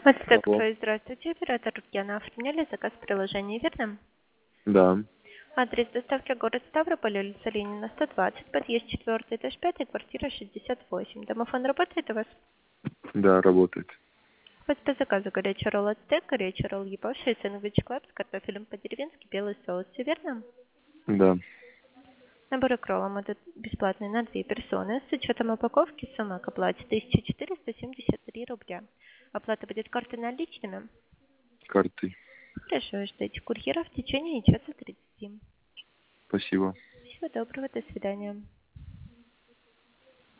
Алло. Здравствуйте, оператор Яна. Оформляли заказ в приложении, верно? Да, Адрес доставки город Ставрополь, улица Ленина, 120, подъезд 4, этаж 5, квартира 68. Домофон работает у вас? да, работает. У вас по заказу горячий ролл ацтек, горячий ролл япоши и сэндвич клаб с картофелем по-деревенски, белый соус, все верно? Да, Набор к роллам это бесплатный на 2 персоны. С учетом упаковки сумма к оплате 1473 рубля. Оплата будет картой наличными. картой. Хорошо, ждите курьера в течение часа 30. Спасибо. Всего доброго, до свидания.